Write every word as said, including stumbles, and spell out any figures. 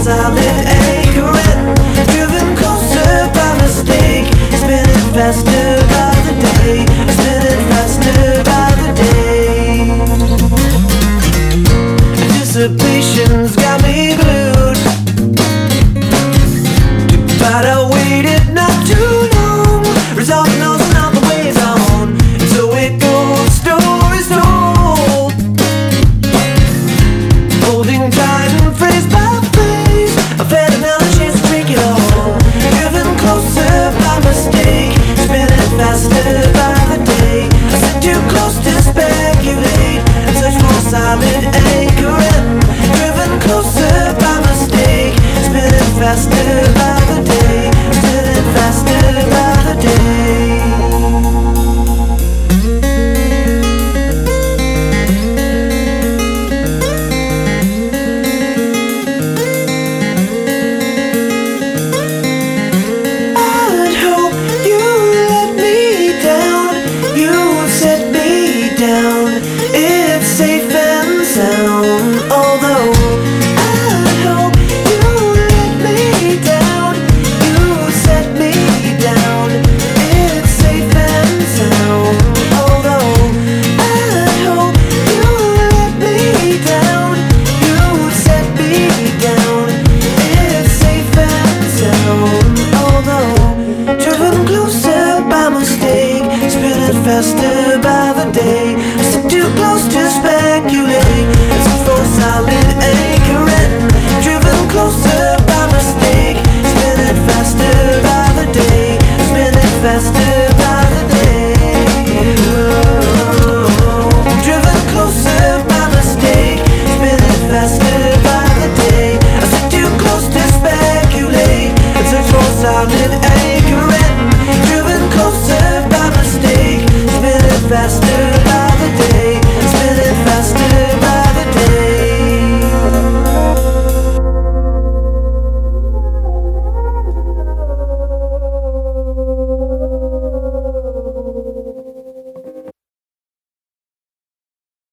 solid anchoring, driven closer by mistake, spinning faster by the day, spinning faster by the day. Anticipation's got me glued, but I waited not too long, resolving those not the ways on, and so it goes, stories told, holding tight and phrase by phrase, I've had another chance to take it all, driven closer by mistake, spinning faster by the day, I sit too close to speculate, and search for solid anchoring, driven closer by mistake, spinning faster by the day, spinning faster by the day. I'd hope you let me down, you set me down, it's safe and sound, although I'd hope you let me down, you set me down, it's safe and sound, although I'd hope you let me down, you set me down, it's safe and sound, although driven closer by mistake, spinning faster